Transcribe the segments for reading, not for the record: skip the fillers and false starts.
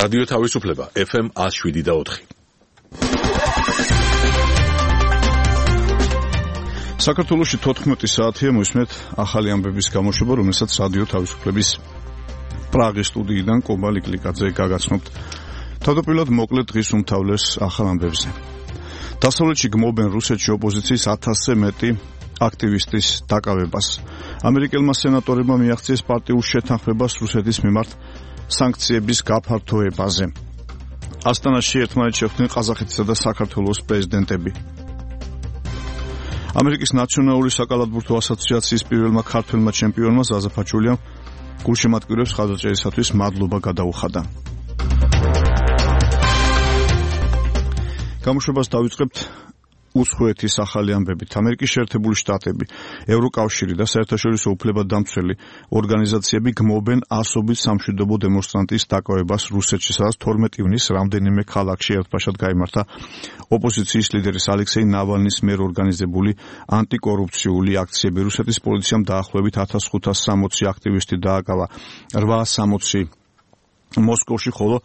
რადიო თავისუფლება FM 107.4. საქართველოში 14 საათია მოისმენთ ახალი ამბების გამოშვება, რომელსაც რადიო თავისუფლების პრაღის სტუდიიდან კობა ლიკლიკაძე გაგაცნობთ. თავდაპირველად მოკლედ დღის უმთავრეს ახალ ამბებზე. დასავლეთში გმობენ რუსეთში ოპოზიციის 1000-ზე მეტი აქტივისტის დაკავებას. ამერიკელმა სენატორებმა მიაღწიეს პარტიულ შეთანხმებას რუსეთის მიმართ სანქციების გაფართოებაზე. ასტანაში ერთმანეთს შეხვდნენ ყაზახეთისა და საქართველოს პრეზიდენტები. ამერიკის ნაციონალური საკალათბურთო ასოციაციის პირველმა ქართველმა ჩემპიონმა ზაზა ფაჩულიამ გულშემატკივრებს ხაზაჭერისათვის მადლობა გადაუხადა. გამოშვებას დავიწყებთ უცხოეთის ახალი ამბებით. ამერიკის შეერთებული შტატები, ევროკავშირი და საერთაშორისო უფლებადამცველი ორგანიზაციები გმობენ ასობით სამშვიდობო დემონსტრანტის დაკავებას რუსეთში, სადაც 12 ივნისს რამდენიმე ქალაქში ერთბაშად გაიმართა ოპოზიციის ლიდერის ალექსეი ნავალნის მიერ ორგანიზებული ანტიკორუფციული აქციები. რუსეთის პოლიციამ დაახლოებით 1560 აქტივისტი დააკავა, 860 მოსკოვში, ხოლო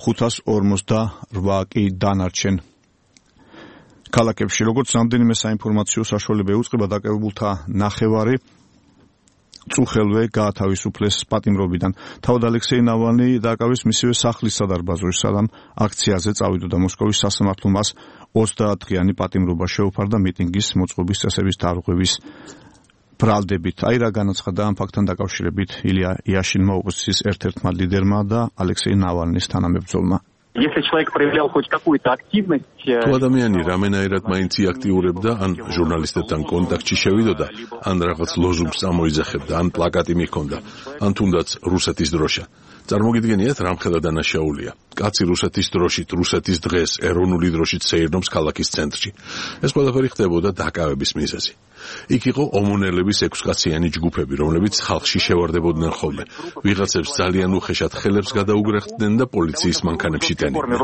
548 კი დანარჩენ ქალაქებში. როგორც რამდენიმე საინფორმაციო საშუალება ეუწყება, დაკავებულთა ნახევარი წუხელვე გაათავისუფლეს პატიმრობიდან. თავად ალექსეი ნავალნი დააკავეს მისივე სახლის სადარბაზოში, სადამ აქციაზე წავიდოდა. მოსკოვის სასამართლომ მას 30 დღიანი პატიმრობა შეუფარდა მიტინგის მოწყობის წესების დარღვევის ბრალდებით. რა განაცხადა ამ ფაქტთან დაკავშირებით ილია იაშინმა, ოპოზიციის ერთ-ერთმა ლიდერმა და ალექსეი ნავალნის თანამებრძოლმა. Если человек проявлял хоть какую-то активность, თუ ადამიანი რამენაირად მაინც აქტიურებდა, ან ჟურნალისტებთან კონტაქტში შევიდოდა, ან რაღაც ლოზუნგს ამოიძახებდა, ან პლაკატი მიჰქონდა, ან თუნდაც რუსეთის დროშა. წარმოგიდგენიათ, რამხელა დანაშაულია. კაცი რუსეთის დროშით, რუსეთის დღეს, ეროვნული დროშით სეირნობს ქალაქის ცენტრში. ეს ყველაფერი ხდებოდა დაკავების მიზეზი. იქ იყო ომონელების 6-კაციანი ჯგუფები, რომლებიც ხალხში შევარდებოდნენ ხოლმე. ვიღაცებს ძალიან უხეშად ხელებს გადაუგრეხდნენ და პოლიციის მანქანებში ტენდნენ.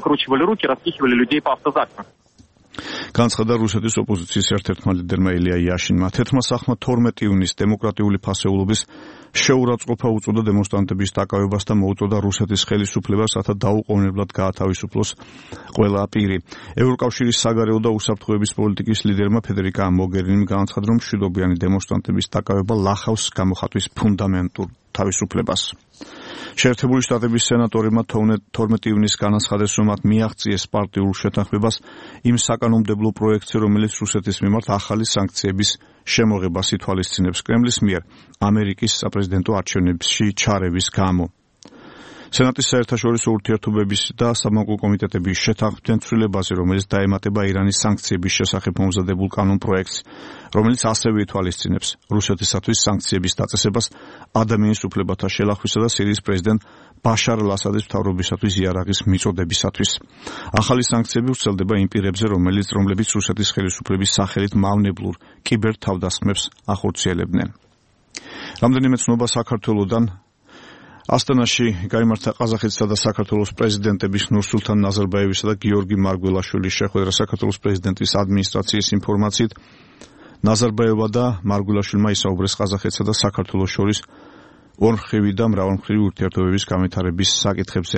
განცხადა რუსეთის ოპოზიციის ერთ-ერთმა ლიდერმა ილია იაშინმა. თეთრმა სახმა 12 ივნისს დემოკრატიული ფასეულობის შეურაცხყოფა უწოდა დემონსტრანტების დაკავებას და მოუწოდა რუსეთის ხელისუფლებას, რათა დაუყოვნებლად გაათავისუფლოს ყველა პირი. ევროკავშირის საგარეო და უსაფრთხოების პოლიტიკის ლიდერმა ფედერიკა მოგერინიმ განაცხადა, რომ მშვიდობიანი დემონსტრანტების დაკავება ლახავს გამოხატვის ფუნდამენტურ თავისუფლებას. შეერთებული შტატების სენატორებმა 12 ივნისს განაცხადეს, რომ მათ მიაღწიეს პარტიულ შეთანხმებას იმ საკანონმდებლო პროექტზე, რომელიც რუსეთის მიმართ ახალი სანქციების შემოღებას ითვალისწინებს კრემლის მიერ ამერიკის საპრეზიდენტო არჩევნებში ჩარევის გამო. სენატის საერთაშორისო ურთიერთობების და საბანკო კომიტეტების შეთანხმდნენ ცვლილებაზე, რომელიც დაემატება ირანის სანქციების შესახებ მომზადებულ კანონპროექტს, რომელიც ასევე ითვალისწინებს რუსეთისათვის სანქციების დაწესებას ადამიანის უფლებათა შელახვისა და სირიის პრეზიდენტ ბაშარ ალ-ასადის მთავრობისათვის იარაღის მიწოდებისათვის. ახალი სანქციები ვრცელდება იმ პირებზე, რომლებიც რუსეთის ხელისუფლების სახელით მავნებლურ კიბერთავდასხმებს ახორციელებდნენ. რამდენიმე ცნობა საქართველოდან. ასტანაში გაიმართა ყაზახეთისა და საქართველოს პრეზიდენტების ნურსულთან ნაზარბაევისა და გიორგი მარგველაშვილის შეხვედრა. საქართველოს პრეზიდენტის ადმინისტრაციის ინფორმაციით, ნაზარბაევა და მარგველაშვილმა ისაუბრეს ყაზახეთსა და საქართველოს შორის ორმხრივი და მრავალმხრივი ურთიერთობების განვითარების საკითხებზე,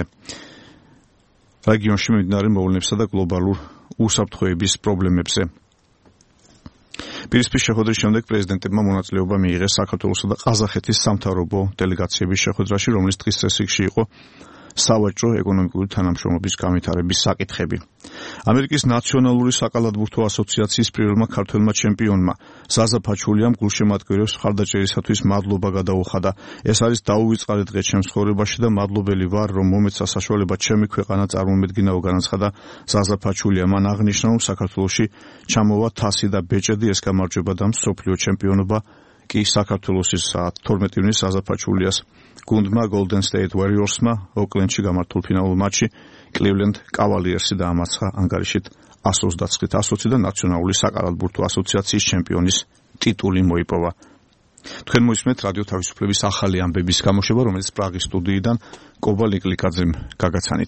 რეგიონში მიმდინარე მოვლენებსა და გლობალურ უსაფრთხოების პრობლემებზე. პირისპირ შეხვედრის შემდეგ პრეზიდენტებმა მონაწილეობა მიიღეს საქართველოსა და ყაზახეთის სამთავრობო დელეგაციების შეხვედრაში, რომლის დღის წესრიგში იყო სავაჭრო ეკონომიკური თანამშრომლობის განვითარების საკითხები. ამერიკის ნაციონალური საკალათბურთო ასოციაციის პირველმა ქართველმა ჩემპიონმა ზაზა ფაჩულიამ გულშემატკივრებს მხარდაჭერისათვის მადლობა გადაუხადა. ეს არის დაუვიწყარი დღე ჩემს ცხოვრებაში და მადლობელი ვარ, რომ მომეცა საშუალება ჩემი ქვეყანა წარმომედგინაო, განაცხადა ზაზა ფაჩულიამ. მან აღნიშნა, რომ საქართველოში ჩამოვა თასი და ბეჭედი, ეს გამარჯვება და მსოფლიო ჩემპიონობა კი საქართველოსის 12 ივნისს ზაზა ფაჩულიას გუნდმა Golden State Warriors-მა ოკლენდში გამართულ ფინალურ მატჩში Cleveland Cavaliers-ი დაამარცხა ანგარიშით 129-120 და ნაციონალური საკალათბურთო ასოციაციის ჩემპიონის ტიტული მოიპოვა. თქვენ მოისმენთ რადიო თავისუფლების ახალი ამბების გამოშვება, რომელიც პრაღის სტუდიიდან კობა ლიკლიკაძემ გაგაცანით.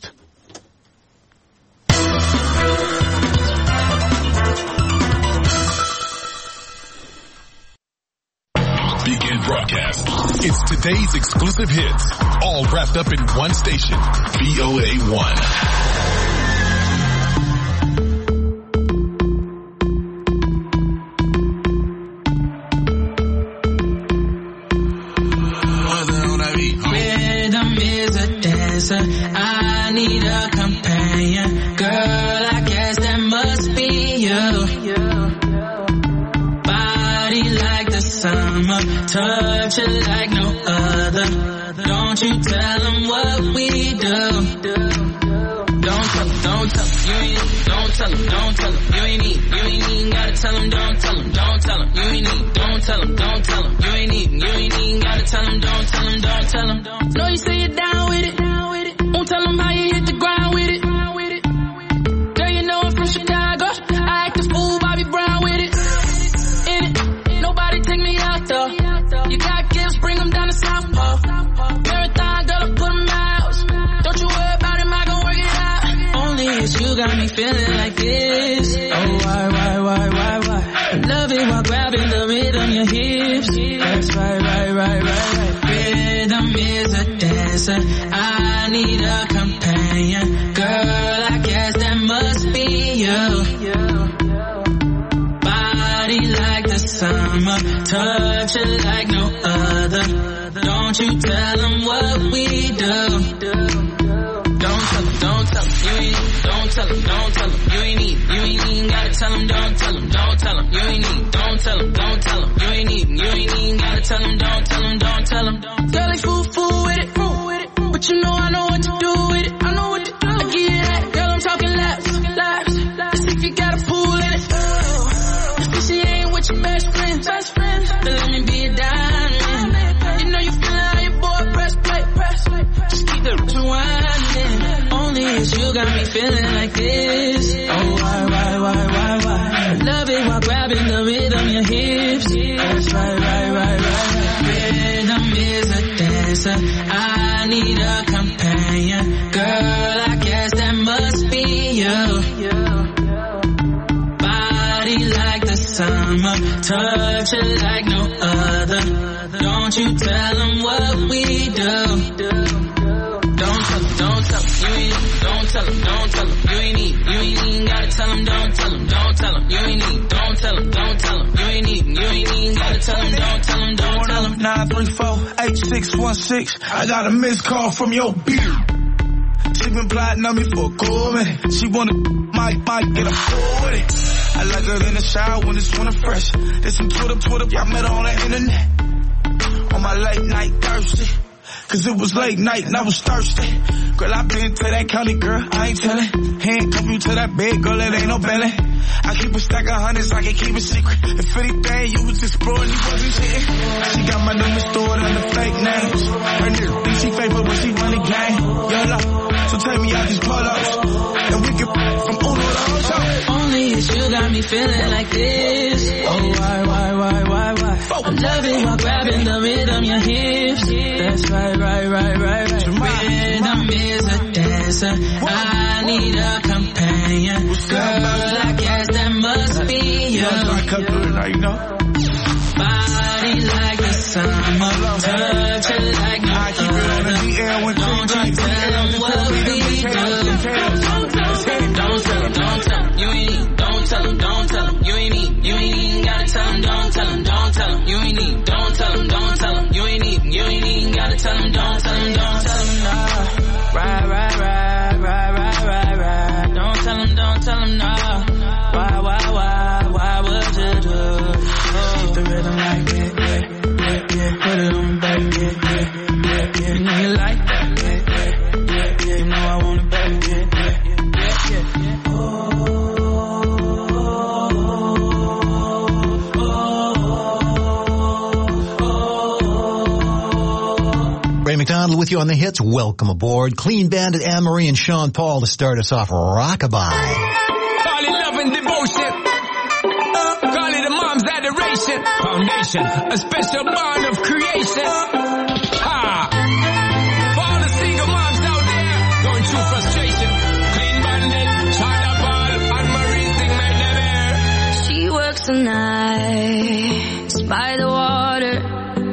Begin broadcast. It's today's exclusive hits, all wrapped up in one station, VOA1. Rhythm is a dancer. I need a companion. Girl, I guess that must be you. Body like the summer, touch it like no other. Don't you tell them what we do. Don't tell them, you ain't need, don't tell them, you ain't even gotta tell them, don't tell them, you ain't need, don't tell them, you ain't even gotta tell them, don't tell them. Know you say you're down with it, won't tell them how you hit the ground with it. Girl, you know I'm from Chicago, I act a fool, Bobby Brown with it. In it, nobody take me out though. You got gifts, bring them down to South Pole. Marathon, girl, I put them out. Don't you worry about him, I gon' work it out. Only it's you got me feeling like this. Oh, why? I love it while grabbing the rhythm, your hips. That's right. Rhythm is a dancer. I need a companion. Girl, I guess that must be you. Body like the summer, touch it like no other. Don't you tell them what we do. Don't tell them, you ain't need, don't tell them, you ain't even gotta tell them, don't tell them, you ain't need, don't tell them, you ain't even gotta tell them, don't tell them. Girl, they fool with it, but you know I know what to do with it, I give you that, girl, I'm talking laps, let's see if you got a pool in it, if she ain't with your best friend, then let me be a diamond, you know you feel how your boy press, just keep the rewinding. Only it's you got me feeling like this. Oh, why? Love it while grabbing the rhythm, your hips. That's right. Rhythm is a dancer. I need a companion. Girl, I guess that must be you. Body like the summer, touch it like no other. Don't you tell them what we do. Don't tell them, you ain't need, don't tell them, you ain't even gotta tell them, don't tell them, you ain't need, don't tell them, you ain't even gotta tell them, don't tell them. 934-8616, I got a missed call from your beard. She been plotting on me for a cool minute. She wanna might get a fool with it. I like her in the shower when it's winter fresh. There's some Twitter, I met her on the internet. On my late night thirsty. Cause it was late night and I was thirsty. Girl, I been to that county, girl, I ain't tellin'. Handcuff you to that bed, girl, it ain't no belly. I keep a stack of hundreds, I can keep it secret. If anything, you was exploring, you wasn't shitting. She got my number stored under fake names. Her nigga think she fake, but when she run the game, YOLO. So take me out these pull-ups, and we can from Uno to Ocho. Only it's you got me feeling like this. Oh, why? I love it while grabbing the rhythm, your hips. That's right. Rhythm is a dancer. I need a companion. Girl, I guess that must be you. Body like the summer, touch it like no other. Don't you tell them what we do. Don't tell them, you ain't need, don't tell them, you ain't even gotta tell them, don't tell them, you ain't need, don't tell them, you ain't even gotta tell them, don't tell them, nah. Right. Don't tell them, nah. Why would you do? Keep the rhythm like that, yeah. Put it on me, baby, yeah. You know you like that, yeah. You know I want it, baby, yeah. Ray McDonald with you on the hits. Welcome aboard. Clean Bandit, Anne-Marie, and Sean Paul to start us off. Rockabye. Call it love and devotion. Call it a mom's adoration. Foundation, a special bond of creation. For all the single moms out there going through frustration. Clean Bandit, China Paul, Anne-Marie, sing my name. She works the nights by the water.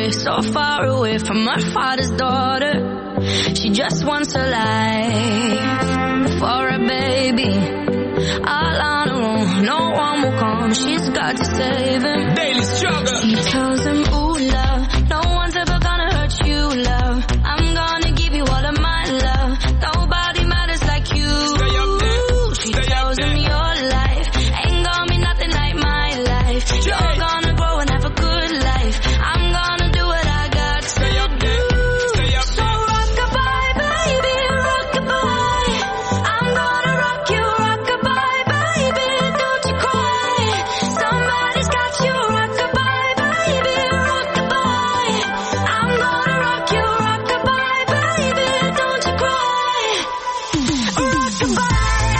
away, so far away from her father's daughter. She just wants a life for a baby. All on her own, no one will come. She's got to save him. Daily struggle. He tells him, ooh, love, no one's ever gonna hurt you, love. I'm gonna give you all of my love. Nobody matters like you. Stay up there. She tells him your life ain't gonna be nothing like my life. You're gonna grow and have a good life. I'm gonna do what I got to Stay up there. Stay up So there. rock-a-bye, baby, rock-a-bye. I'm gonna rock you, rock-a-bye, baby, don't you cry. Somebody's got you, rock-a-bye, baby, rock-a-bye. I'm gonna rock you, rock-a-bye, baby, don't you cry. Rock-a-bye.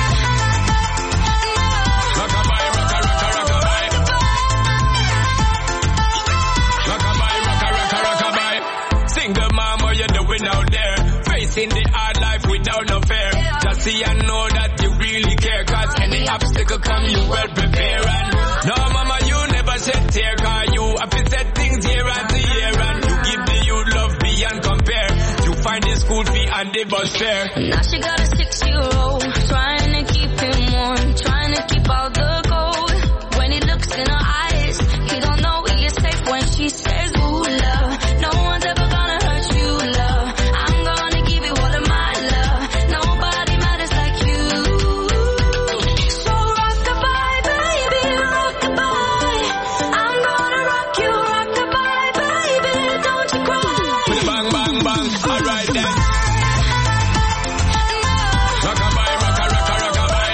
Rockabye, rocka, rocka, rockabye. Rockabye, rocka, rocka, rockabye. Single mom, what you doing out there? Facing the hard life without no fear. Just see and know that you really care. Cause any obstacle come, you well prepare. And no mama, you never shed tear. Cause you have to set things year after year. And you give the youth love beyond compare. You find the school fee and the bus fare. Now she got a 6-year-old, trying to keep him warm, trying to keep out the cold. When he looks in her eyes, he don't know he is safe when she says, ooh, love, no one's ever gonna hurt you, love. I'm gonna give you all of my love. Nobody matters like you. So rock-a-bye, baby, rock-a-bye. I'm gonna rock you, rock-a-bye, baby, don't you cry. Bang, bang, bang. Alright then. Rockabye, rocka, rocka, rockabye.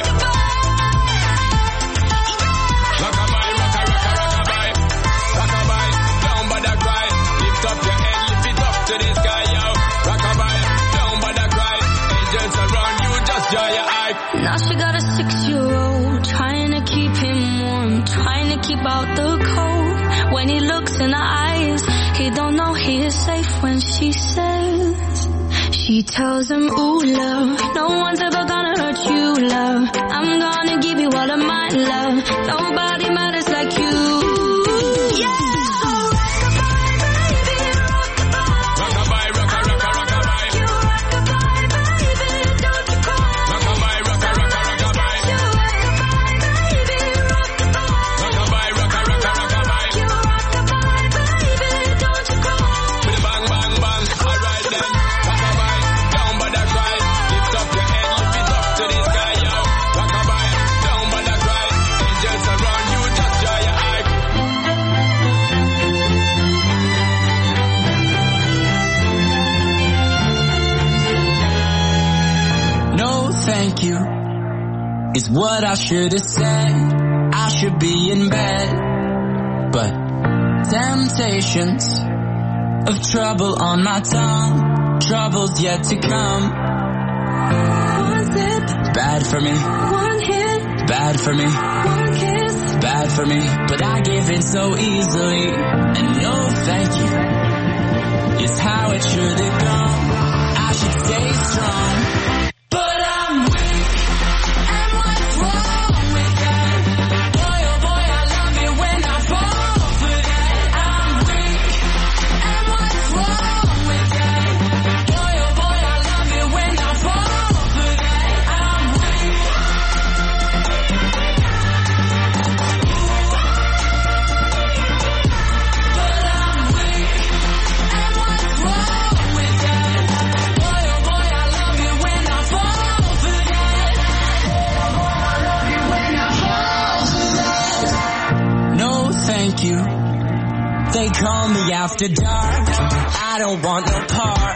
Rockabye, rocka, rocka, rockabye. Rockabye, down by the cry. Lift up your head, lift it up to the sky, yo. Rockabye, down by the cry. Angels around you, just joy your eye. Now she got a 6-year-old, trying to keep him warm, trying to keep out the cold. When he looks in her eyes, he don't know he is safe when she says, she tells him, ooh, love, no one's ever gonna hurt you, love. I'm gonna give you all of my love. Nobody matters like you. Yeah. So rock-a-bye, baby, rock-a-bye. Rockabye, rocka, rocka, rockabye. You rock-a-bye, baby, don't you cry. Rockabye, rocka, rocka, rockabye. You rock-a-bye, baby, rock-a-bye. Rockabye, rocka, rocka, rockabye. You rock-a-bye, baby, don't you cry. Bang, bang, bang. Alright then. Rockabye, down by the cry. Lift up your head, lift it up to the sky, yo. Rockabye, down by the cry. Angels around you, just joy your eye. No, thank you, is what I should have said. I should be in bed, but temptations of trouble on my tongue, troubles yet to come. One sip, bad for me. One hit, bad for me. One kiss, bad for me. But I give in so easily, and no thank you is how it should have gone. I should stay strong. But I'm weak, and what's wrong with that? Boy, oh boy, I love it when I fall for that. I'm weak, and what's wrong with that? Boy, oh boy, I love it when I fall for that. I'm weak. But I'm weak, and what's wrong with that? Boy, oh boy, I love it when I fall for that. No, thank you. They call me after dark. I don't want no part.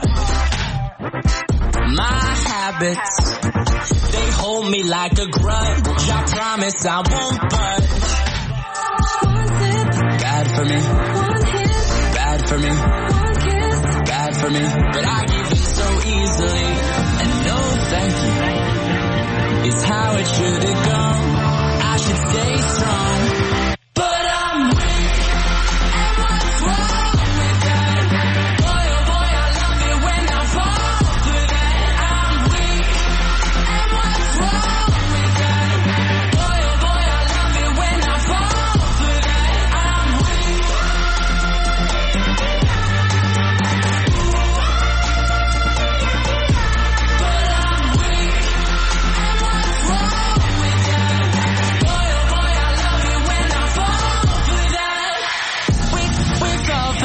My habits, they hold me like a grudge. I promise I won't budge. One sip, bad for me. One hit, bad for me. One kiss, bad for me. But I give in so easily, and no thank you is how it should have gone. I should stay strong. But I'm weak, and what's wrong with that? Boy, oh boy, I love it when I fall for that. I'm weak, and what's wrong with that? Boy, oh boy, I love it when I fall for that. I'm weak.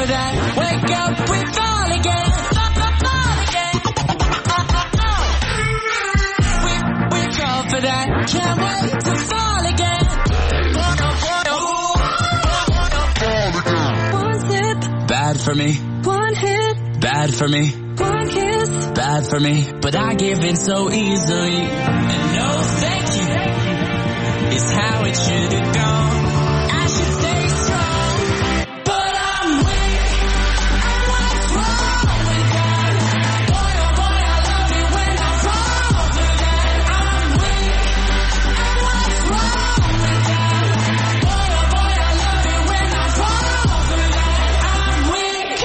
for that. Wake up, we fall again. Fall again. We fall for that. Can't wait to fall again. One sip, bad for me. One hit, bad for me. One kiss, bad for me. But I give in so easily. And no thank you is how it should have gone. I should stay strong, but I'm weak. And what's wrong with that? Boy, oh boy, I love it when I fall for that. I'm weak. And what's wrong with that? Boy, oh boy, I love it when I fall for that. I'm weak.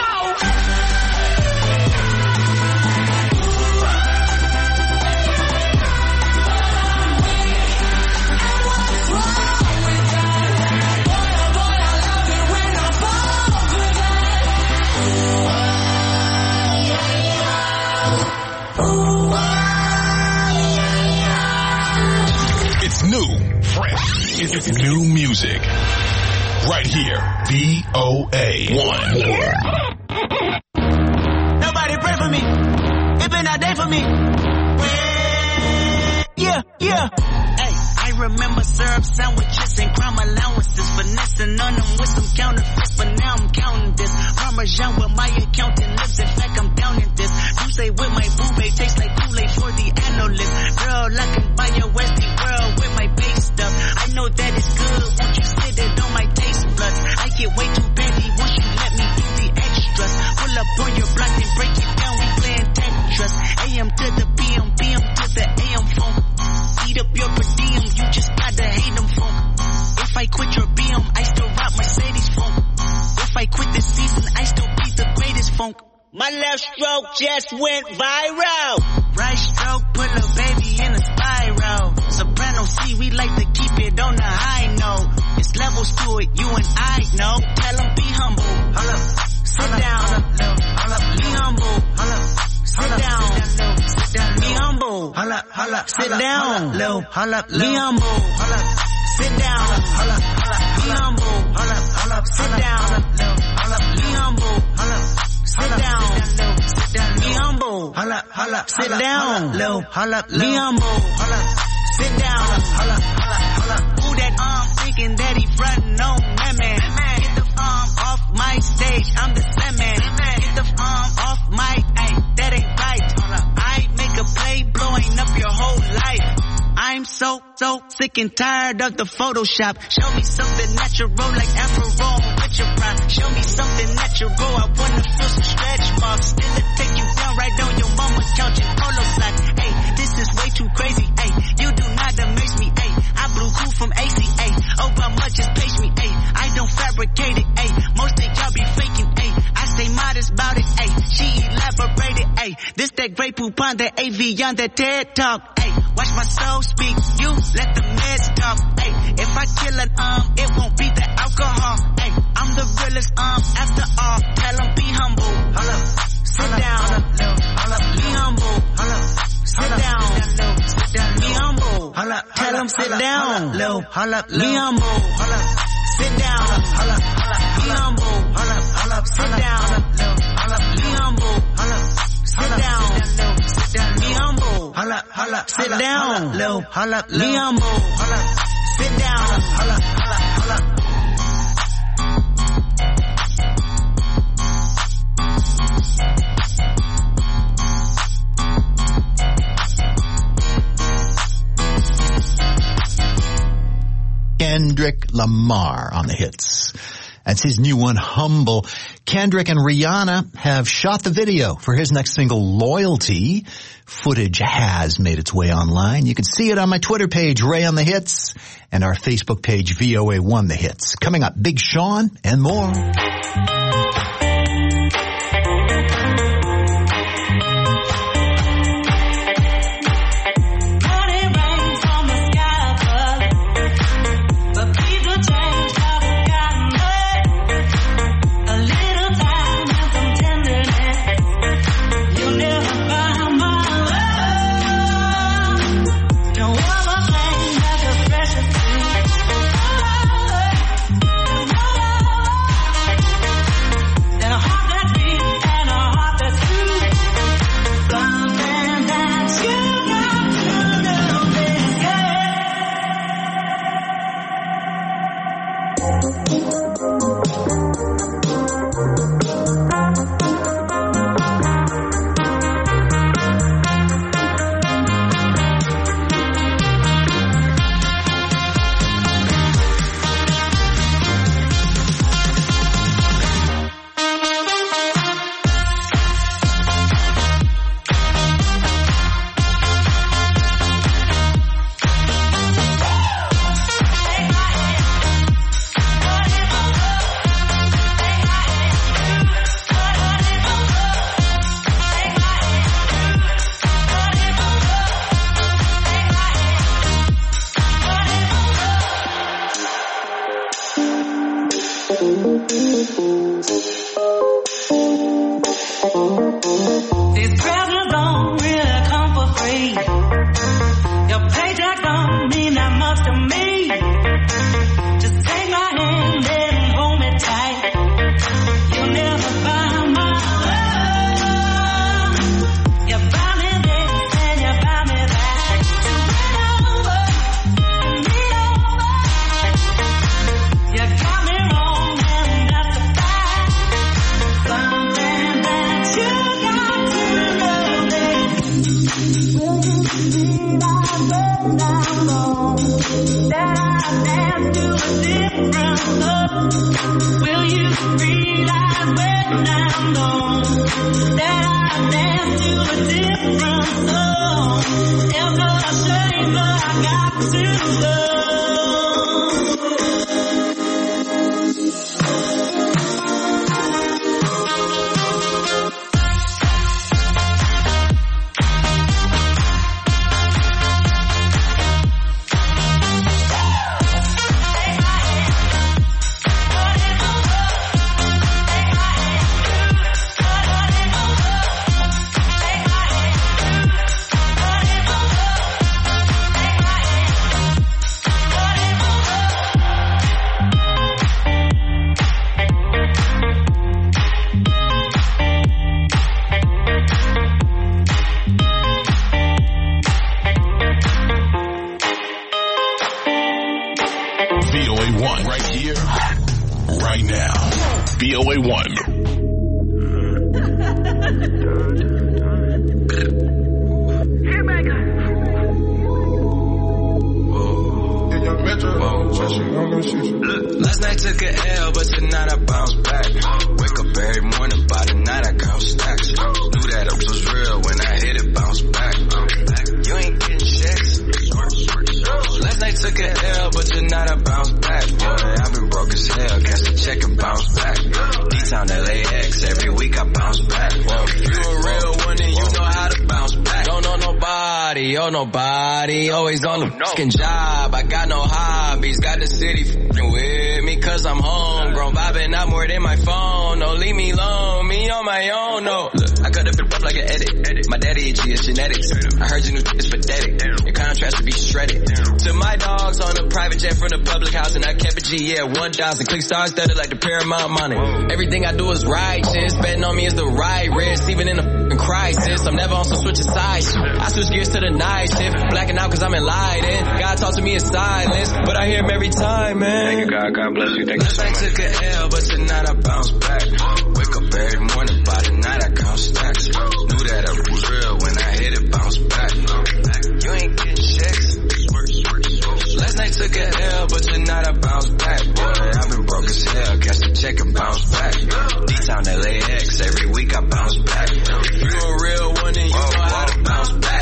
It's new, fresh. It's new music. Right here, VOA1. Nobody pray for me. It been a day for me. Yeah. Hey, I remember syrup sandwiches and crime allowances. Finessing on them with some counterfeits, but now I'm counting this. Parmesan with my accountant lives. In fact, I'm down in this. You say with my boo-bae tastes like Kool-Aid for the analyst. Girl, I can buy your Westie world with my base stuff. I know that it's good. Won't you sit it on my taste buds? I get way too busy once you let me do the extras. Pull up on your block and break it down. We playing Tetris. AM to the PM, PM to the AM phone. Eat up your per diem, you just gotta hate them phone. If I quit your BM, I still rock Mercedes phone. If I quit this season, I still be the greatest funk. My left stroke just went viral. Right stroke put a baby in a spiral. Soprano C, we like to keep it on the high note. It's levels to it, you and I know. Tell them be humble. Hold up. Sit down. Hold up. Be humble. Hold up. Sit down. Be humble. Sit down. Be humble. Sit down. Be humble. Sit down. Be humble. Sit down. Be humble. Sit down. Be humble. Sit down. Who that thinking that he frontin' on that man? Get the off my stage. I'm the Sandman. Get the off my, ay, that ain't right. I make a play blowing up your whole life. I'm so sick and tired of the Photoshop. Show me something natural like Afro with your prime. Show me something natural. I wanna feel some stretch marks. Still it take you down right on your mama's couch in polo socks. Hey, this is way too crazy. Hey, you do not amaze me. Hey, I blew cool from ACA. Oh, how much is pace me? Hey, I don't fabricate it. Hey, most of y'all be faking. Hey, I stay modest about it. Hey, she elaborated. Hey, this that Grey Poupon, that AV on that TED Talk. Hey, watch my soul speak. You let the meds talk. Hey, if I kill an it won't be the alcohol. Hey, I'm the realest after all. Tell them be humble. Sit down. Be humble. Sit down. Be humble. Tell them sit down. Be humble. Sit down. Be humble. Sit down. Be humble. Sit down. Be humble. Sit down. Be humble. Sit down. Kendrick Lamar on the hits. That's his new one, Humble. Kendrick and Rihanna have shot the video for his next single, Loyalty. Footage has made its way online. You can see it on my Twitter page, Ray on the Hits, and our Facebook page, VOA1 The Hits. Coming up, Big Sean and more. These presents don't really come for free. Your paycheck don't mean that much to me. Just take my hand and hold me tight. You'll never find my love. You buy me this and you buy me that. You got me wrong and that's a fact. Something that you got to know. Will you realize when I'm gone that I dance to a different love? Will you realize when I'm gone that I dance to a different song? It's a shame, but I got to love. VOA1 right here, right now. VOA1. Last night took a L, but tonight I bounce back. Wake up every morning, by the night I count stacks. Knew that it was real when I hit it, bounce back. You ain't getting checks. Last night took a L, but tonight I bounce back. Boy, I've been broke as hell, catch a check and bounce back. D-Town LAX, every week I bounce back. Whoa, you a real one and you know how to bounce back. Don't know nobody, oh nobody, always on the fucking job. I got no hobbies, got the city fucking with me cause I'm homegrown. Vibing out more than my phone, don't leave me alone, me on my own, no. Look, I cut up and rough like an edit. My daddy itchy, it's genetics. I heard your new is pathetic. Your contrast to be shredded. To my dogs on a private jet from the public house and I kept a G, yeah, 1,000. Click stars studded like the Paramount money. Everything I do is righteous. Betting on me is the right risk, even in a fucking crisis. I'm never on some switch of sides. I switch gears to the night shift. Blacking out cause I'm enlightened. God talk to me in silence, but I hear him every time, man. Thank you, God. God bless you. Thank you so much. Last night took a L, but tonight I bounce back. Wake up every morning, by the night I count stacks. Knew that I was real when I hit it, bounce back. You ain't getting checks. Last night took a L, but tonight I bounce back. Boy, I've been broke as hell, catch the check and bounce back. D-Town LAX, every week I bounce back. If you a real one, then you know how to bounce back.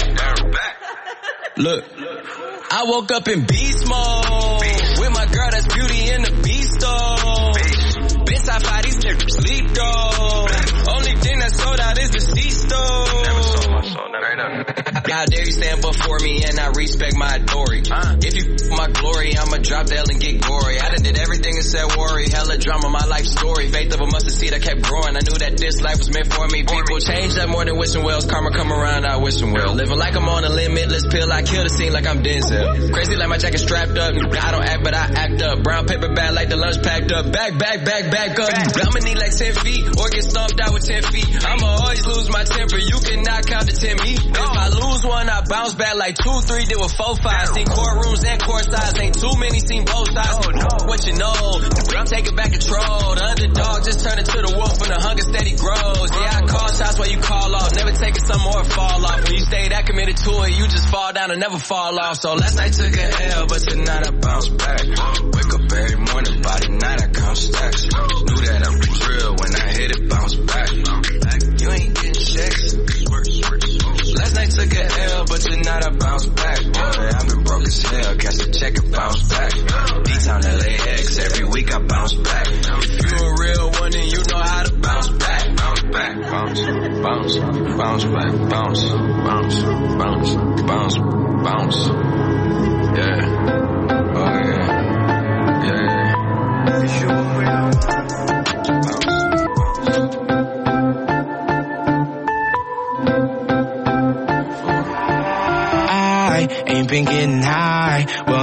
Look, I woke up in beast mode with my girl that's Beauty and the Beast though. Been sci-fi, these niggas sleep though. Only thing that's sold out is the C-store. Never sold my soul, never. How dare you stand before me and I respect my authority. If you my glory, I'ma drop the L and get gory. I done did everything and said worry. Hella drama, my life story. Faith of a mustard seed, I kept growing. I knew that this life was meant for me. People change that more than wishing wells. Karma come around, I wish them well. Living like I'm on a limitless pill. I kill the scene like I'm Denzel. Crazy like my jacket strapped up. I don't act, but I act up. Brown paper bag like the lunch packed up. Back up. I'ma need like 10 feet or get stomped out with 10 feet. I'ma always lose my temper. You cannot count to 10 me. If I lose one, I bounce back like 2, 3, did with 4, 5. Seen courtrooms and court sides. Ain't too many seen both sides. What you know, I'm taking back control. The underdog just turned into the wolf and the hunger steady grows. Yeah, I call shots while you call off. Never taking some more fall off. When you stay that committed to it, you just fall down and never fall off. So last night took a L, but tonight I bounce back. Wake up every morning, by the night I count stacks. Knew that I was real when I hit it, bounce back. You ain't getting checks. Last night took a L, but tonight I bounce back. Boy, I've been broke as hell, catch a check and bounce back. D-Town LAX, every week I bounce back. If you a real one, then you know how to bounce back. Bounce back, bounce back, bounce. Yeah, oh yeah, yeah.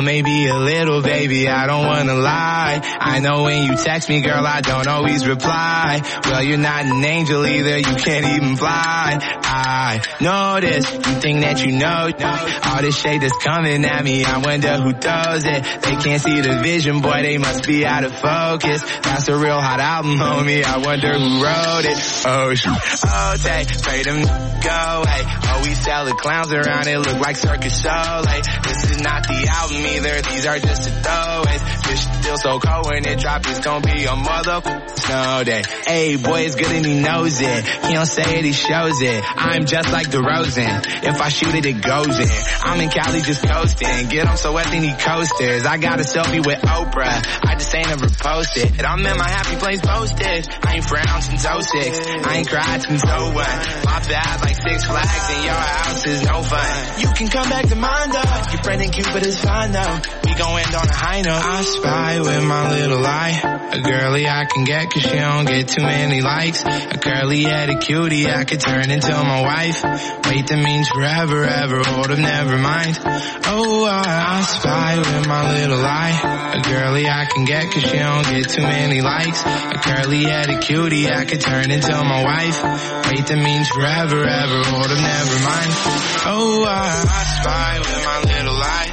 maybe a little, baby, I don't wanna lie. I know when you text me, girl, I don't always reply. Well, you're not an angel either, you can't even fly. I know this, you think that you know all this shade that's coming at me, I wonder who throws it. They can't see the vision, boy, they must be out of focus. That's a real hot album, homie, I wonder who wrote it. Oh, shoot. Oh, they pray them go away. Oh, we sell the clowns around, it look like Circus Soleil. This is not the album either, these are just the throwaways. Fish still so cold when it drop, it's gonna be a snow day. Hey, boy, it's good and he knows it. He don't say it, he shows it. I'm just like DeRozan. If I shoot it, it goes in. I'm in Cali just coasting. Get him so wet, then he coasters. I got a selfie with Oprah. I just ain't ever posted. I'm in my happy place posted. I ain't frowned since 06. I ain't cried since 01. My bad like Six Flags and your house is no fun. You can come back to mine though. Your friend and Cupid is fine though. We gon' end on a high note. I spy with my little eye. A girly I can get cause she don't get too many likes. A curly-headed cutie I could turn into my wife. Wait, that means forever, ever, hold up, never mind. Oh, I spy with my little eye. A girly I can get cause she don't get too many likes. A curly-headed cutie I could turn into my wife. Wait, that means forever, ever, hold up, never mind. Oh, I spy with my little eye.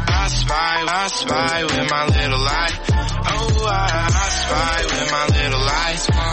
I spy with my little eye. Oh, I spy with my little eye.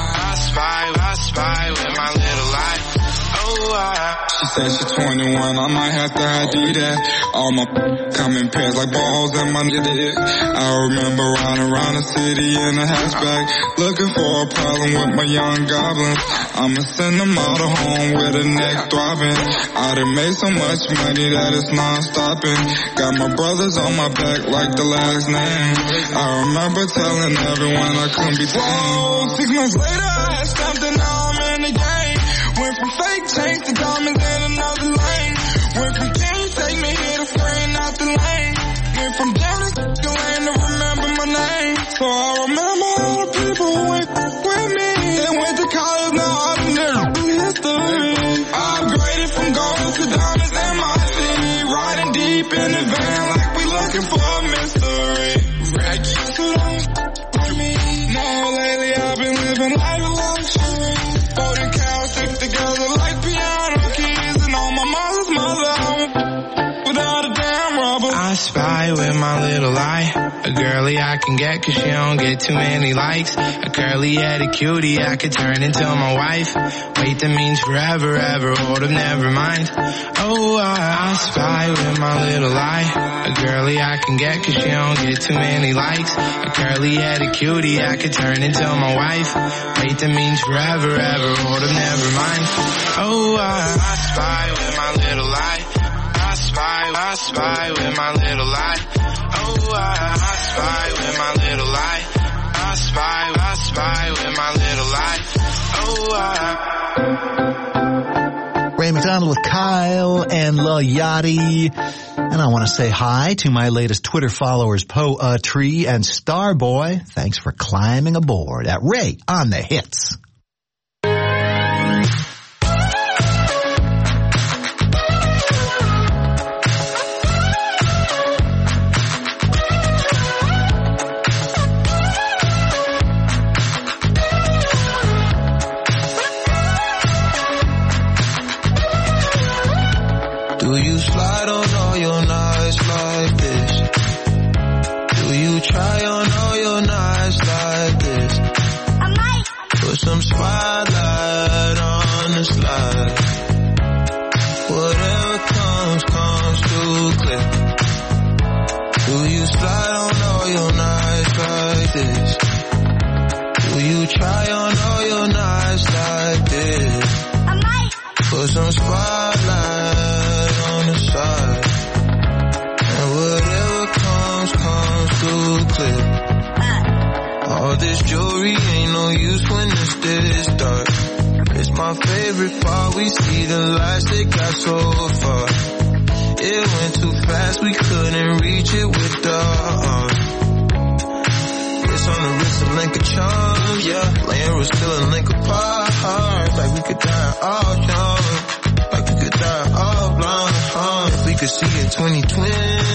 I spy with my little eye. Oh, she said she's 21, I might have to ID that. All my come in pairs like balls and my dick. I remember riding around the city in a hatchback, looking for a problem with my young goblins. I'ma send them all to home with a neck throbbing. I done made so much money that it's non-stopping. Got my brothers on my back like the last name. I remember telling everyone I couldn't be tamed. 6 months later I had stopped and now I'm in the game. Went from fake chains to diamonds in another lane. Went from king, take me here to friend out the lane. Went from down to lane to remember my name. So I remember all the people who went with me. They went to college, now I'm in history. I upgraded from gold to diamonds in my city. Riding deep in the van like we looking for a mystery. Raggy, so don't with me. No, lately I've been living life of luxury. 40 cows stick together like piano keys. And on my mother's mother without a damn rubber. I spy with my little eye. A girly I can get cause she don't get too many likes. A curly-headed cutie I could turn into my wife. Wait, that means forever, ever, hold up, never mind. Oh, I spy with my little eye. A girly I can get cause she don't get too many likes. A curly-headed cutie I could turn into my wife. Wait, that means forever, ever, hold up, never mind. Oh, I spy with my little eye. I spy with my little eye. Oh, I spy with my little eye. I spy with my little eye. Oh, Ray McDonald with Kyle and La Yachty. And I want to say hi to my latest Twitter followers, Poetry and Starboy. Thanks for climbing aboard at Ray on the Hits. Do you slide on all your nights like this? Do you try on all your nights like this? I might put some spotlight on the slide. Whatever comes too clear. Do you slide on all your nights like this? Do you try on all your nights like this? I might put some spotlight on the side. And whatever comes too clear. All this jewelry ain't no use when it's this dark. It's my favorite part, we see the lights that got so far. It went too fast, we couldn't reach it with the arm. It's on the wrist, a link of charms, yeah. Laying was still a link apart. Like we could die all young. Like we could die all blind. If we could see in 2020,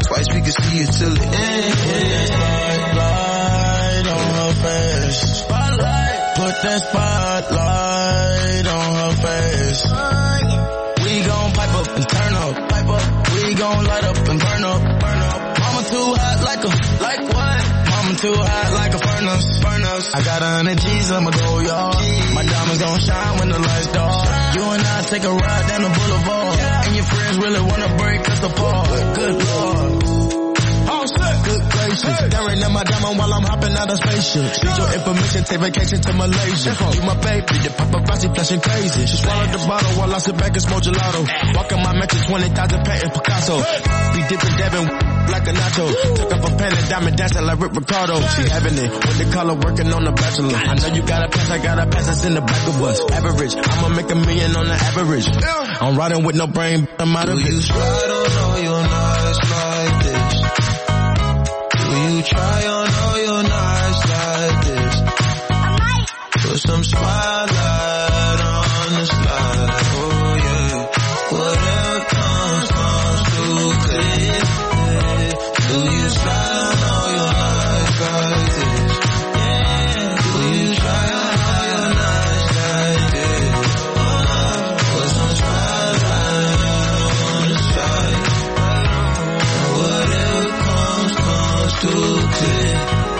twice, we can see it till the end. Spotlight on her face. Spotlight. Put that spotlight on her face. We gon' pipe up and turn up, pipe up. We gon' light up and burn up, burn up. Mama too hot like what? Mama too hot like a furnace, furnace. I got 100 G's, I'ma go, y'all. My diamonds gon' shine when the lights dark. You and I take a ride down the boulevard. And your friends really wanna break us apart. Good Lord. Good gracious. Staring at my diamond while I'm hopping out of spaceship. Need your information, take vacation to Malaysia. You my baby, the paparazzi flashing crazy. She swallowed the bottle while I sit back and smoke gelato. Walking my mansion, 20,000 paintings Picasso. We dipping Devin like a nacho. Took off a pen and diamond dancing like Rick Ricardo. She having it with the color working on the bachelor. I know you got a pass, I got a pass, it's in the back of us. Average, I'ma make $1 million on the average. I'm riding with no brain, I'm out of it. Do you slide on all your nights like this? Do you try on all your nights like this? Put some spotlight on the slide, oh yeah. Whatever comes too clear. Do you slide on all your nights like this? Do you try on all your nights like this? Put some spotlight on the slide. Whatever comes too clear.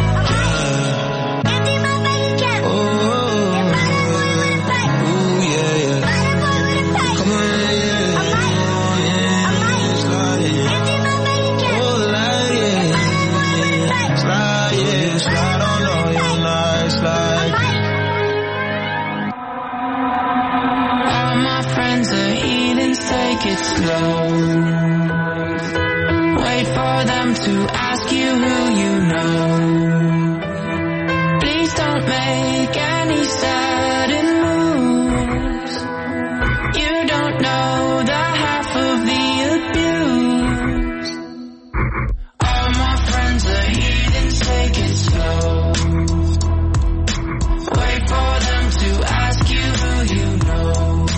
Take it slow. Wait for them to ask you who you know. Please don't make any sudden moves. You don't know the half of the abuse. All my friends are heathens, take it slow. Wait for them to ask you who you know.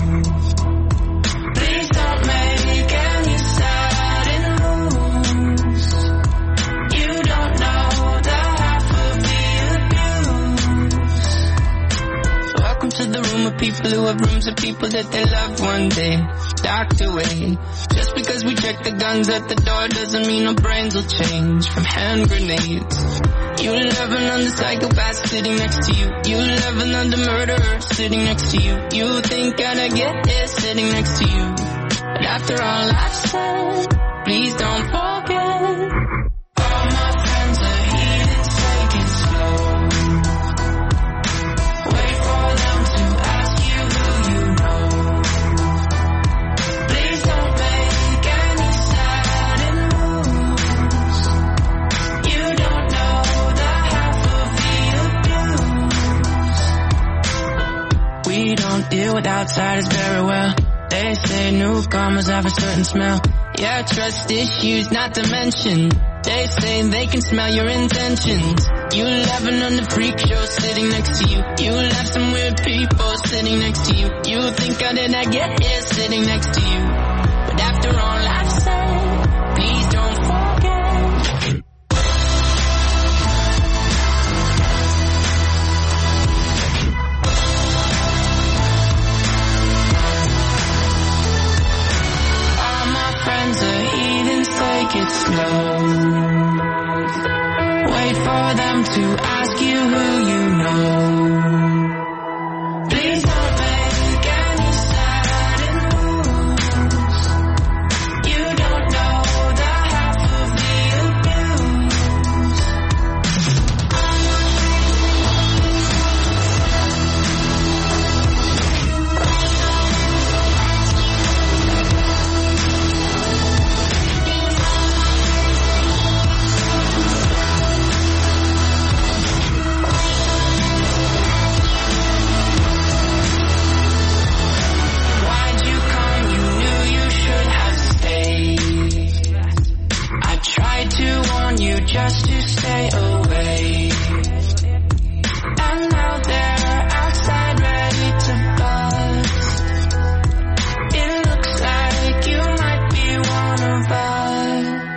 To the room of people who have rooms of people that they love one day docked away. Just because we check the guns at the door doesn't mean our brains will change from hand grenades. You loving on the psychopath sitting next to you. You loving on the murderer sitting next to you. You think I'd get it sitting next to you. But after all I've said, please don't forget. All my friends are heathens, take it slow. We don't deal with outsiders very well. They say newcomers have a certain smell. Yeah, trust issues not to mention. They say they can smell your intentions. You laughing on the freak show sitting next to you. You laugh some weird people sitting next to you. You think I did not get here sitting next to you. But after all I've said, please don't forget. Take it slow. Wait for them to ask you who you know. Please don't make any sudden moves. You don't know the half of the abuse.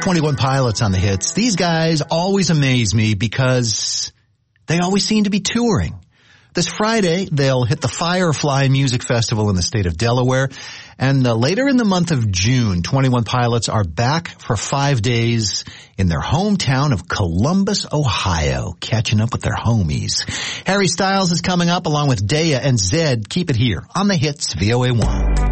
21 Pilots on the hits. These guys always amaze me because they always seem to be touring. This Friday, they'll hit the Firefly Music Festival in the state of Delaware. And later in the month of June, 21 Pilots are back for 5 days in their hometown of Columbus, Ohio, catching up with their homies. Harry Styles is coming up along with Daya and Zed. Keep it here on the hits, VOA1.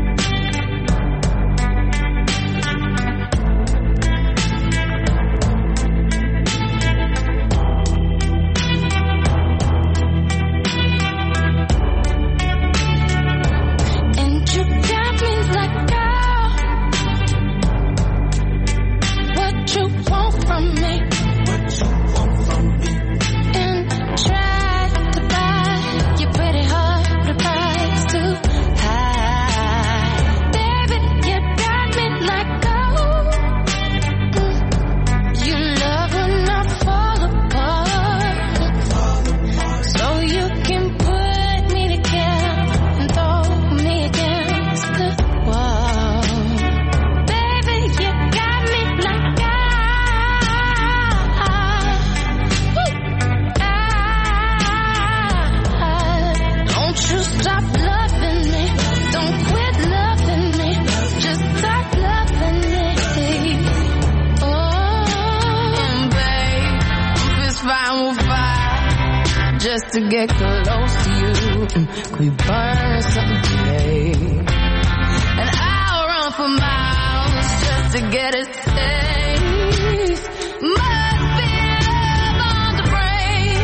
To get close to you, we burn something today. And I'll run for miles just to get a taste. Must be love on the brain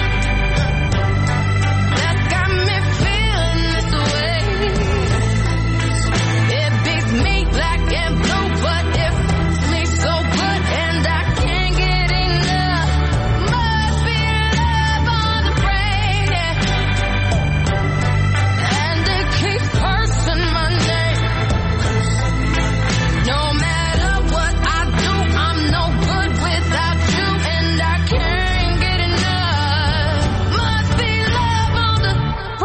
that got me feeling this way. It beats me black and blue, but it feels me so good, and I can't get enough. Must be love on the brain, and it keeps cursing my name. No matter what I do, I'm no good without you, and I can't get enough. Must be love on the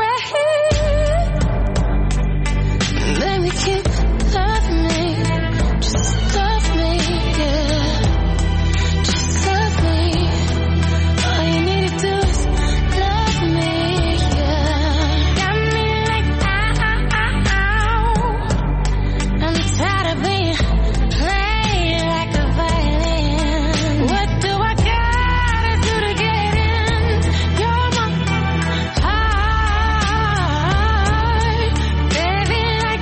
brain. Baby, keep loving me, just love me, yeah. Just love me. All you need to do is love me, yeah. Got me like ow. I'm tired of being played like a violin. What do I gotta do to get in? You're my heart, baby, like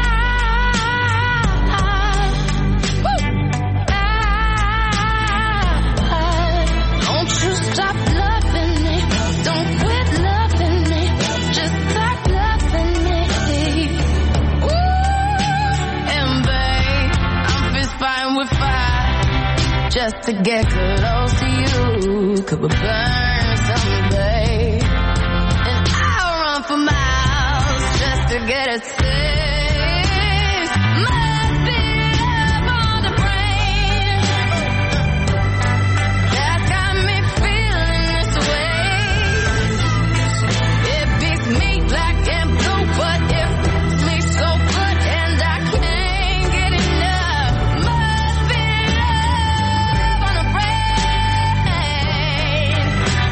don't you stop loving me, don't quit loving me, just stop loving me. Ooh, and babe, I'm fist fighting with fire just to get close to you. Could we burn someday? And I'll run for miles just to get a taste. Must be love on the brain that got me feeling this way. It beats me black and blue, but it feels me so good, and I can't get enough. Must be love on the brain,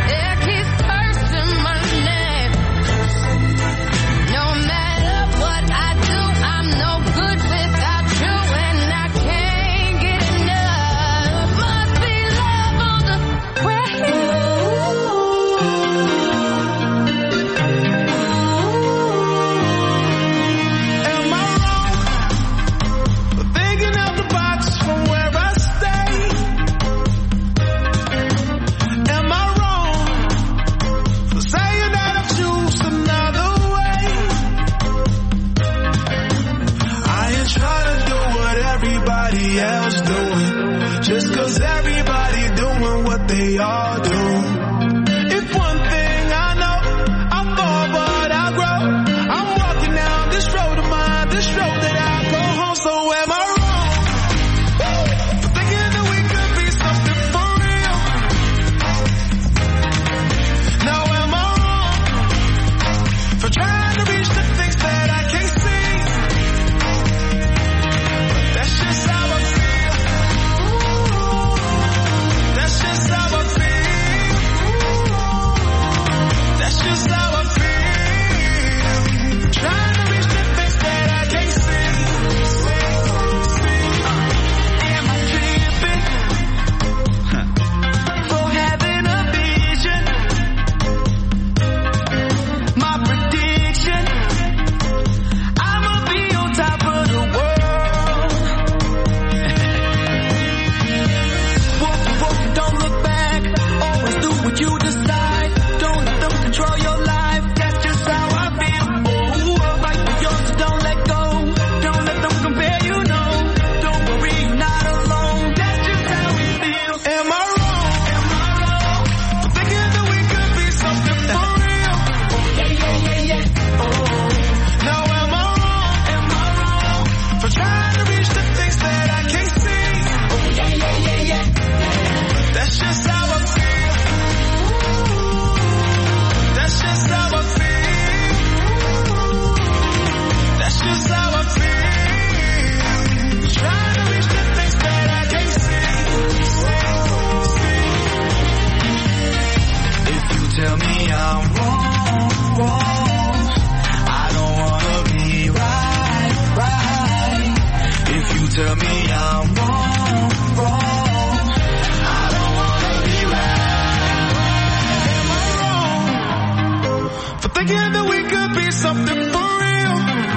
we could be something for real.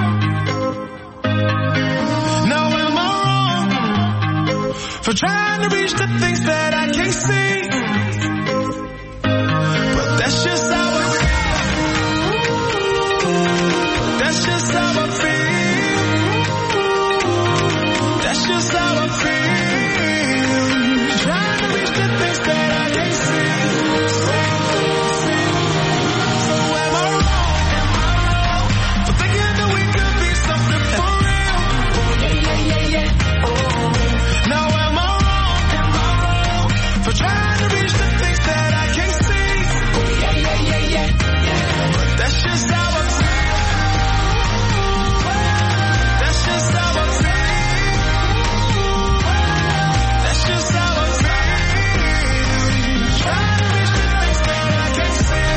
Now am I wrong for trying to reach the things that I can't see? But that's just how I feel. That's just how I feel. That's just how I feel. Trying to reach the things that I can't see. So am I wrong for thinking that we could be something for real? Oh. Now am I wrong for trying to reach the things that I can't see? But that's just how I feel. That's just how I feel. That's just how I feel. Trying to reach the things that I can't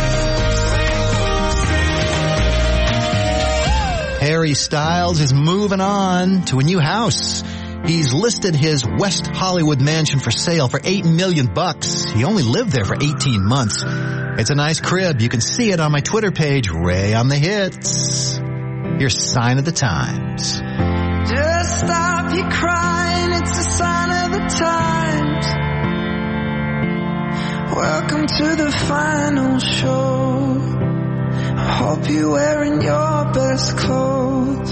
see. Harry Styles is moving on to a new house. He's listed his West Hollywood mansion for sale for $8 million. He only lived there for 18 months. It's a nice crib. You can see it on my Twitter page, Ray on the Hits. Here's Sign of the Times. Just stop your crying, it's a sign of the times. Welcome to the final show. I hope you're wearing your best clothes.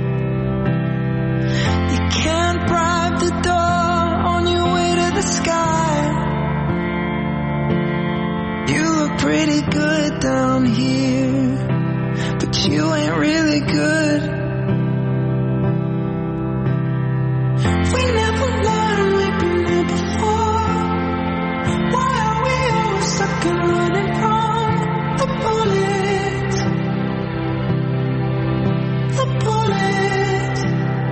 You can't bribe the door on your way to the sky. You look pretty good down here, but you ain't really good. We never learned, we've been here before. Why are we always stuck and running from the bullets? The bullets.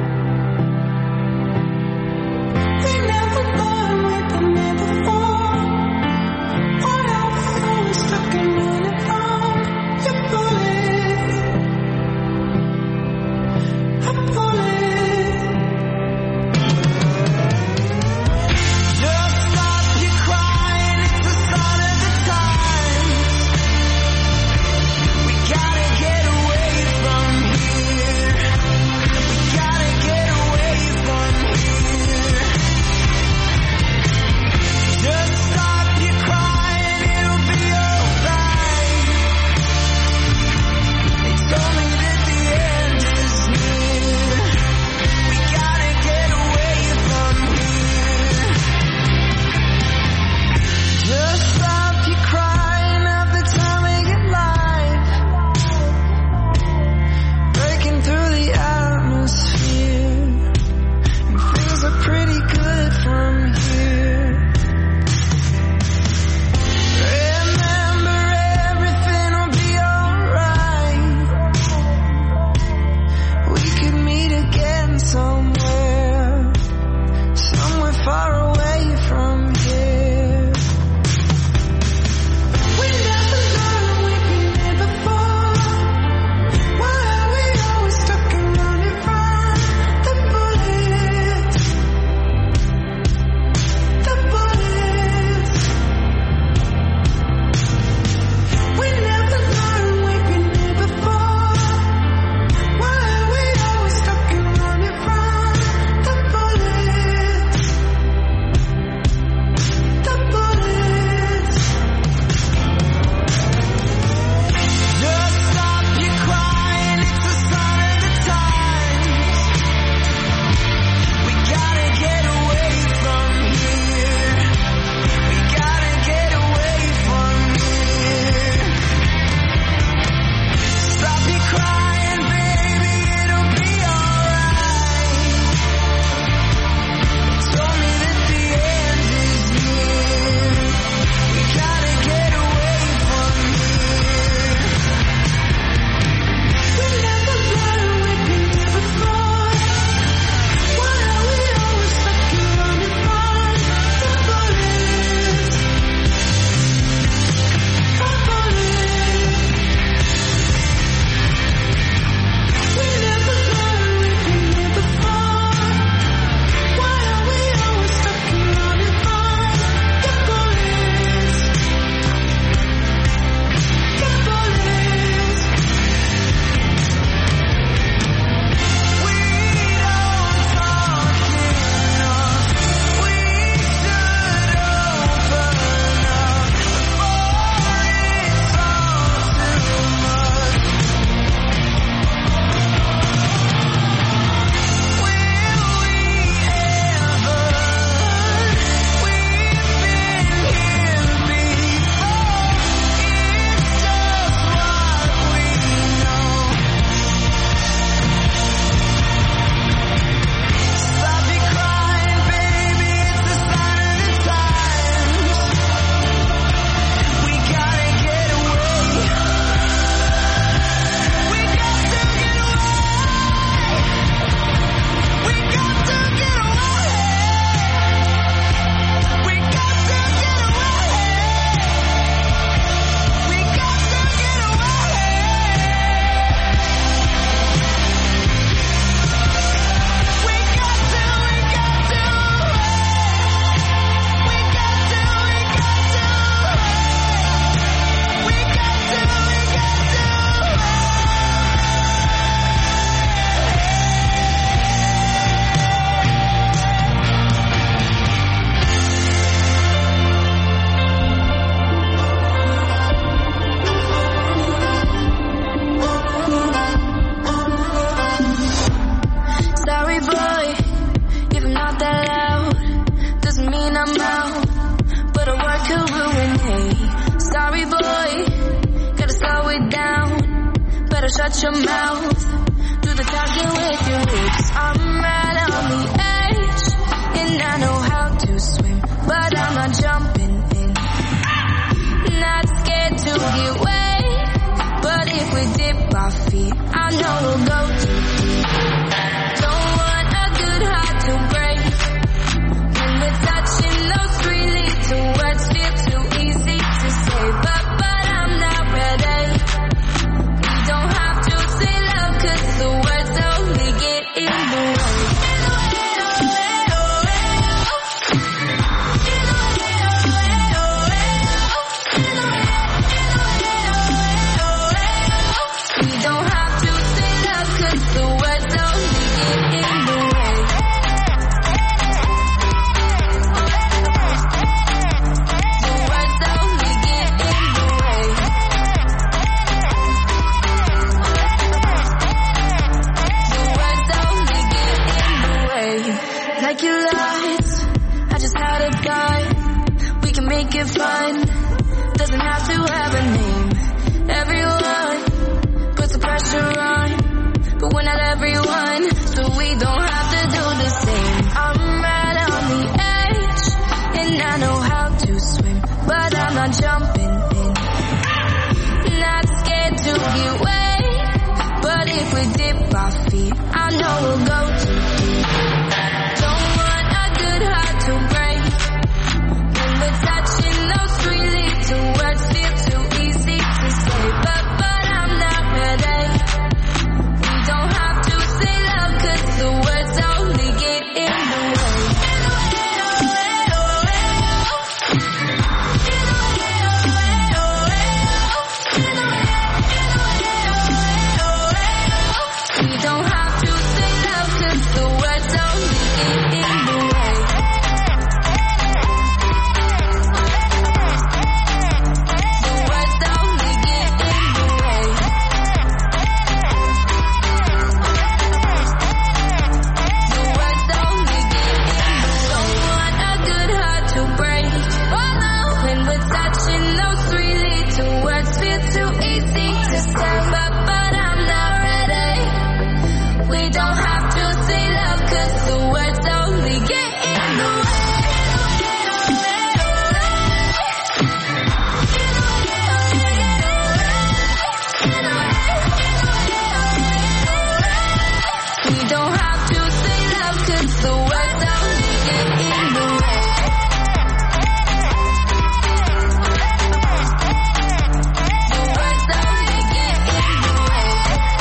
We never learned, we've been here before. Why are we always stuck and running from your bullets? Better shut your mouth. Do the talking with your lips. I'm right on the edge, and I know how to swim, but I'm not jumping in. Not scared to get wet, but if we dip our feet, I know we'll go too deep. Don't want a good heart to break. When we're touching those three little words, feel too easy to say, but I'm not ready. We don't have to say love, 'cause the words only get in the way. We don't have to say love, 'cause the words only get in the way. The words only get in the way. The words only get in the way. Like your lies, I just had a thought. We can make it fun. Doesn't have to have a name. Everyone puts the pressure on, but we're not everyone, so we don't have to do the same. I'm right on the edge, and I know how to swim, but I'm not jumping in. Not scared to get wet, but if we dip our feet, I know we'll go too deep. Don't want a good heart to break. When we're touching those three little words, feel too easy to say, but I'm not ready. We don't have to say love, 'cause the words only get in the way. We don't have to say love, 'cause the words only get in the way. The words only get in the way. The words only get in the way. Don't want a good heart to break. Oh no, when we're touching those three little words, feel too easy to say, but I'm not ready. We don't have to say love, 'cause the words only get in the way. We don't have to say love, 'cause the words only get in the way. The words only get in the way.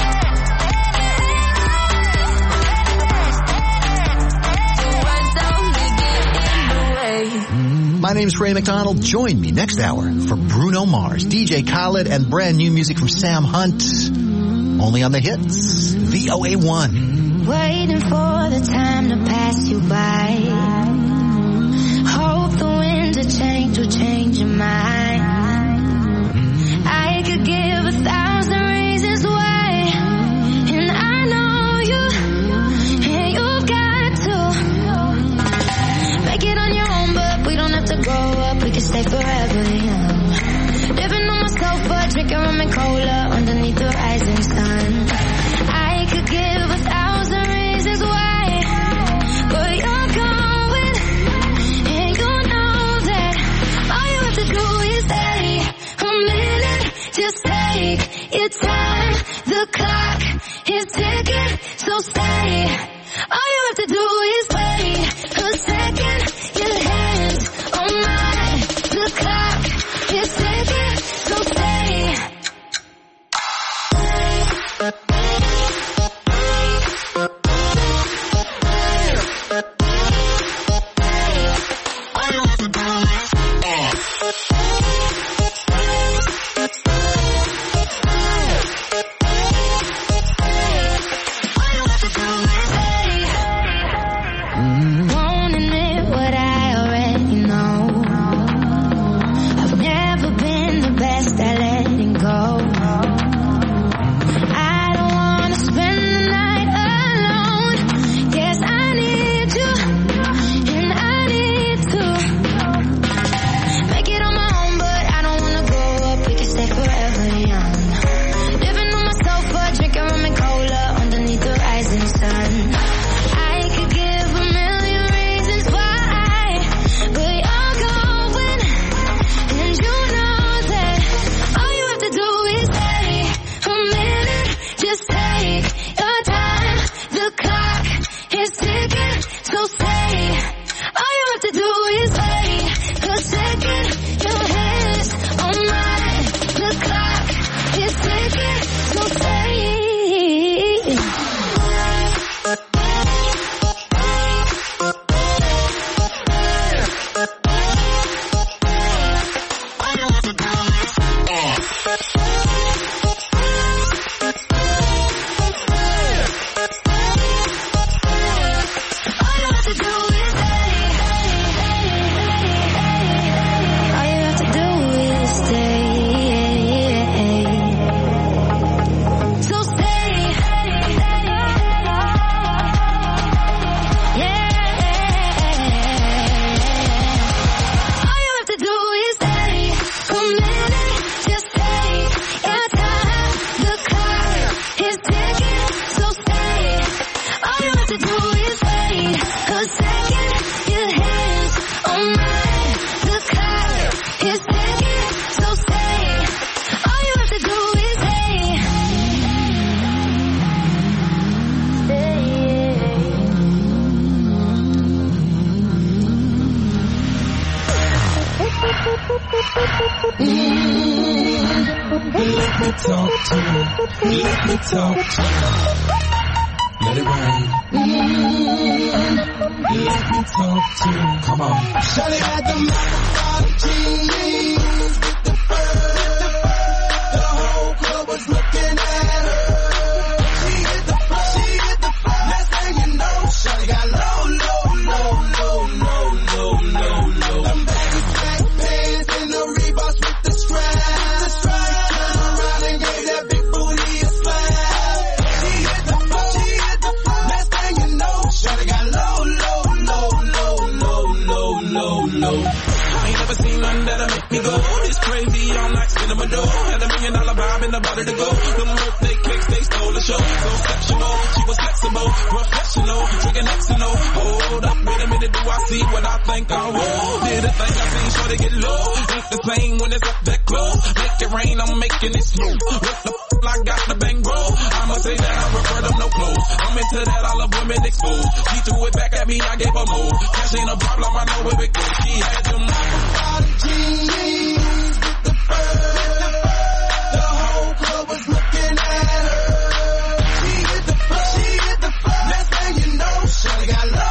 The words only get in the way. My name's Ray McDonald. Join me next hour for Bruno Mars, DJ Khaled, and brand new music from Sam Hunt. Only on the hits. VOA1. Waiting for the time to pass you by. Hope the winds of change will change your mind. I could give 1,000 reasons why, and I know you, and you've got to make it on your own, but we don't have to grow up, we can stay forever young. Living on my sofa, drinking rum and cola underneath the rising sun. I could give 1,000 reasons why, but you're going, and you know that all you have to do is stay a minute. Just take your time, the clock is ticking, so stay. All you have to do is wait a second. Your hands on mine, the clock is ticking, so stay. take your time. The clock is ticking, so stay. All you have to do is wait a second. Your hands on mine. The clock is ticking, so stay. Let me talk to you. Let me talk to you. Let it rain. Let me talk to you. Come on. Shawty had the microphone jeans with the fur. The whole club was looking at her. She hit the floor. Next thing you know, shawty got low. Them baggy black pants and the Reeboks with the strap. It's crazy, I'm like spinning my dough. Had $1 million vibe in the body to go. Them birthday cakes, they stole the show. So sexual, she was flexible, professional, drinking Xano. Hold up, wait a minute, do I see what I think I will? Did a thing I seen, sure to get low. Ain't the same when it's up that close. Make it rain, I'm making it smooth. What the I got the bang roll. I'ma say that I prefer them no clothes. I'm into that, I love women exposed. She threw it back at me, I gave her more. Cash ain't a problem, I know where it goes. She had them jeans with the fur. The whole club was looking at her. She hit the floor. Next thing you know, shawty got low.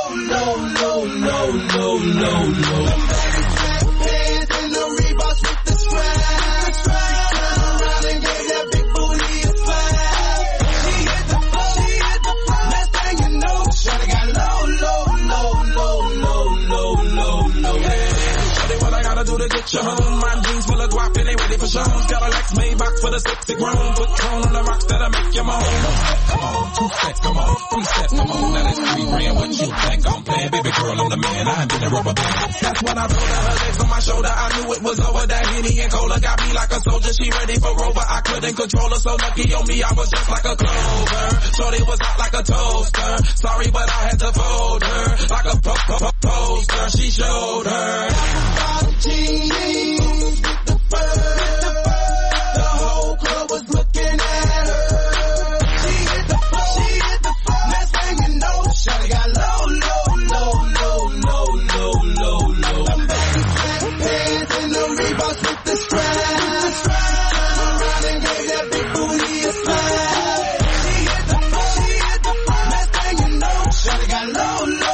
Them baggy black pants and the Reeboks with the strap. Turn around and gave that big booty a slap. She hit the floor. Next thing you know, shawty got low. Shawty, what I gotta do to get you home? My jeans full of guap and they ready for shows. Got a Lex Maybach for the sexy grown. Put Tron on the rocks that'll make you moan. Come on, 2 steps, come on, 3 steps, come on. Now that's 3 grand. What you think I'm playing? Baby girl, I'm the man. I ain't been a rubber band. That's when I rolled her legs on my shoulder. I knew it was over. That Henny and Cola got me like a soldier. She ready for Rover. I couldn't control her. So lucky on me, I was just like a clover. Shorty was hot like a toaster. Sorry, but I had to fold her like a poster. She showed her. Jeans with the fur. The whole club was looking at her. She hit the floor. Next thing you know, shawty got low. Them baggy black pants and the Reeboks with the strap. Turn around and gave that big booty a slap. She hit the floor. Next thing you know, shawty got low.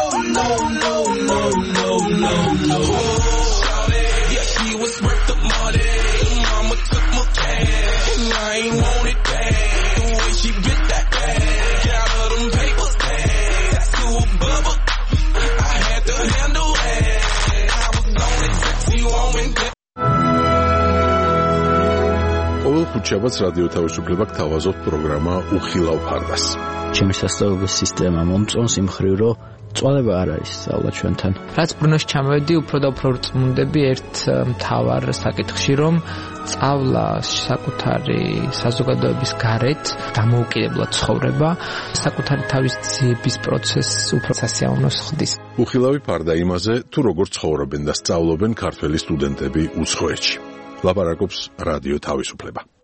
ხუთშაბათს რადიო თავისუფლება გთავაზობთ პროგრამა უხილავ ფარდას. ჩემი სასწავლებელი სისტემა მომწონს იმ ხრივ, რომ წვალება არ არის სწავლა ჩვენთან. რაც ბრუნოში ჩამოვედი, უფრო და უფრო რწმუნდები ერთ მთავარ საკითხში, რომ სწავლა საკუთარი საზოგადოების გარეთ დამოუკიდებლად ცხოვრება, საკუთარი თავის ძიების პროცესს უფრო სასიამოვნოს ხდის. უხილავი ფარდა იმაზე, თუ როგორ ცხოვრობენ და სწავლობენ ქართველი სტუდენტები უცხოეთში. ლაპარაკობს რადიო თავისუფლება.